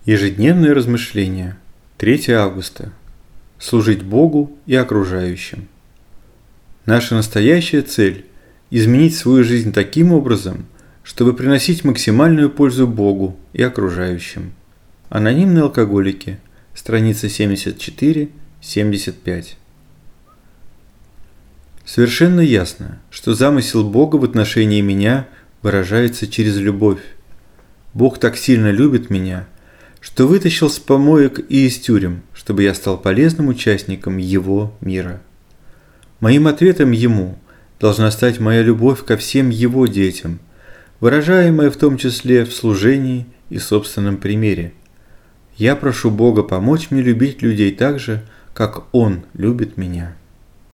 Ежедневное размышление. 3 августа. Служить Богу и окружающим. Наша настоящая цель – изменить свою жизнь таким образом, чтобы приносить максимальную пользу Богу и окружающим. Анонимные алкоголики. Страница 74-75. Совершенно ясно, что замысел Бога в отношении меня выражается через любовь. Бог так сильно любит меня, что вытащил с помоек и из тюрем, чтобы я стал полезным участником Его мира. Моим ответом Ему должна стать моя любовь ко всем Его детям, выражаемая в том числе в служении и собственном примере. Я прошу Бога помочь мне любить людей так же, как Он любит меня.